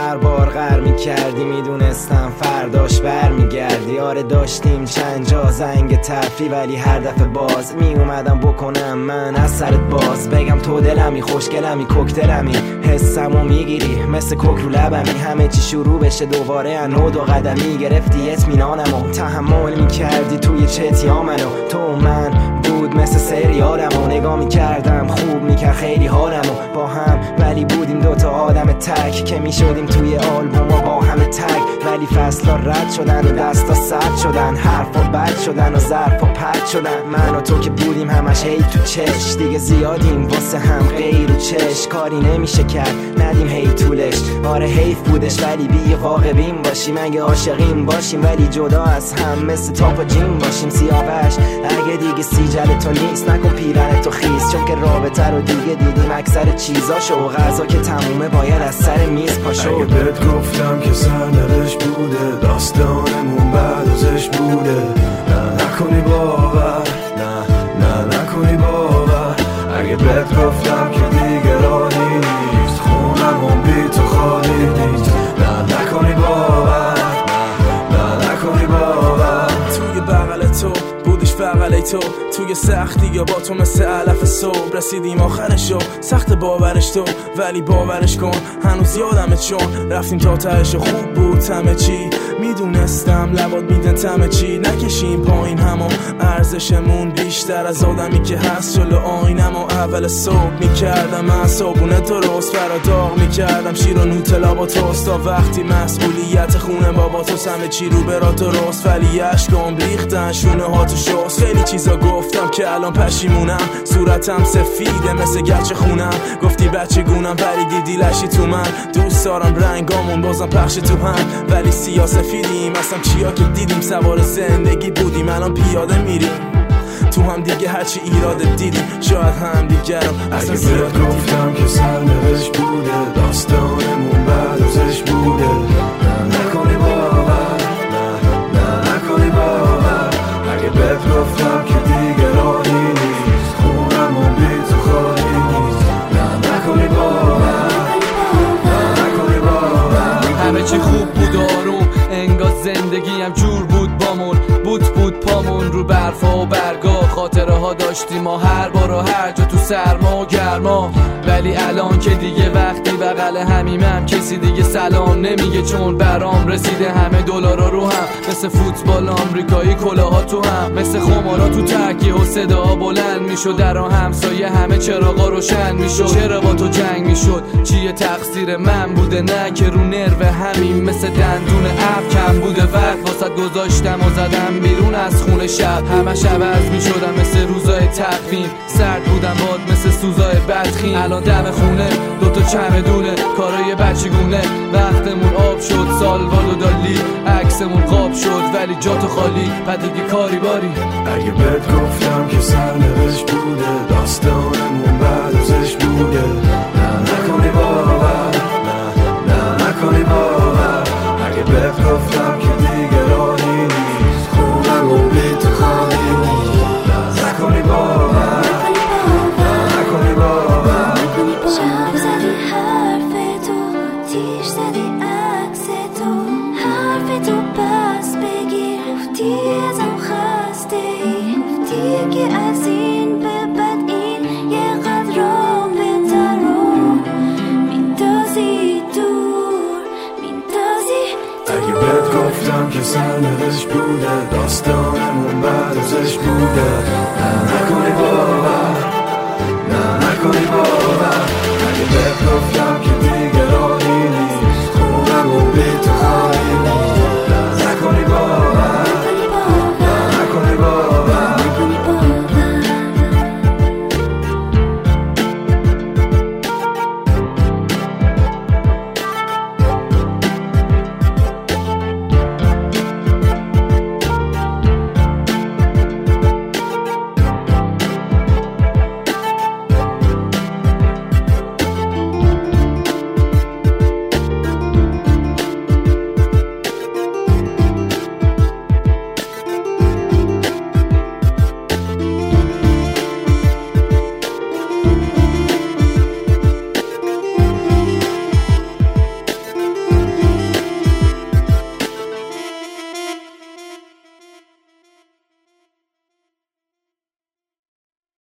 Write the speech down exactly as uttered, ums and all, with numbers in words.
هر بار غر میکردی میدونستم فرداش بر میگردی. آره داشتیم چند جا زنگ تفری ولی هر دفعه باز میومدم بکنم من از سرت باز. بگم تو دلمی خوشگلمی کوکتلمی حسمو میگیری مثل کوک رو لبمی. همه چی شروع بشه دوباره انو دو قدمی گرفتی اطمینانمو تحمل میکردی توی چتیا منو. تو و من بود مثل سریالمو نگاه میکردم خوب میکرد خیلی حالمو با هم ولی بودیم دوتا آدم تک که میشدیم توی آلبوم و با همه تک. ولی فصلا رد شدن و دستا سرد شدن حرفا بد شدن و ظرفا پرد شدن. من و تو که بودیم همش هی تو چش دیگه زیادیم واسه هم غیر و چش. کاری نمیشه کرد ندیم هی طولش. آره حیف بودش ولی بی واقعیم باشیم اگه عاشقیم باشیم ولی جدا از هم مثل تاپ و جیم باشیم. سیاوش اگه دیگه سیجل تو نیست نکن پیرن تو خیز چون که رابطه رو دیگه دیدیم اکثر چیزاشو و غذا که تمومه باید از سر میز پاشو. اگه بهت گفتم که سرنوشت بوده داستانمون بعد ازش بوده نه نکنی باور نه نه نکنی باور. اگه بهت گفتم که دیگه راهی نیست خونمون بی تو خالی نیست نه نکنی باور نه نه نکنی باور. توی بغل تو بودیش بغل تو توی سختی یا با تو مثل علف صبح رسیدیم آخرشو سخت باورش تو ولی باورش کن هنوز یادمه چون رفتیم تا تهش و خوب بود همه چی. میدونستم لبات میدن تمه چی نکشیم پایین همون ارزشمون بیشتر از آدمی که هست جلو آینم و اول صبح میکردم من صابونه درست فرا داغ میکردم شیر و نوتلا با توست تا وقتی مسئولیت خونه بابا تو همه چی رو برا درست ولی عشقام ریختن شونه ها تو شست. خیلی چیزا گفتم که الان پشیمونم صورتم سفیده مثل گچ خونم. گفتی بچه گونم ولی دیدی لشی تو من دوست دارم رنگامون بازم پخش تو هم ولی سیاه سفیدیم اصلا چیا که دیدیم سوار زندگی بودیم الان پیاده میریم تو هم دیگه هرچی ایراد دیدیم شاید هم دیگرم اصلا اگه بهت گفتم که سرنوشت بوده داستانمون بعد ازش بوده نه نکنی باور نه نه نکنی باور. اگه بهت گفتم که دیگه راهی نیست خونمون بی تو خالی نیست نه نکنی باور نه نکنی باور. همه چی خوب بود آروم انگار زندگی هم جور بود بامون بود بود پامون رو برفا و برگا خاطره ها داشتیم ما هر بار و هر جا تو سرما و گرما. ولی الان که دیگه وقتی بغل همیمم کسی دیگه سلام نمیگه چون برام رسیده همه دلارا رو هم مثل فوتبال آمریکایی کلاها تو هم مثل خمارا تو تکیه و صدا بلند میشد در همسایه همه چراغا روشن میشد. چرا با تو جنگ میشد چیه تقصیر من بوده نه که رو نرو همین مثل دندون اب کم بوده وقت واسه گذاشتم و زدم بیرون از خونه شب همش عوض میشدم مثل روزای تقویم سرد بودم باد مثل سوزای بدخیم. الان دم خونه دوتا چمدونه کارای بچگونه وقتمون آب شد سالوال و دالی عکسمون قاب شد ولی جا تو خالی و دیگه کاری باری. اگه بهت گفتم که سرنوشت بوده داستانمون بعد ازش بوده نه نکنی باور نه نه نکنی باور. اگه بهت گفتم که دیگه راهی نیست خونمون بی تو خالی نیست نه نکنی باور نه نکنی باور. شب زدی حرف تو تیش زدی عکس تو حرف تو پس بگیر گفتی ازم خسته ای گفتی که از این به بعد این یه قدر رابطه رو میندازی دور میندازی دور. اگه بهت گفتم که سرنوشت بوده داستانمون بعد ازش بوده نه نکنی باور نه نکنی باور. اگه بهت گفتم که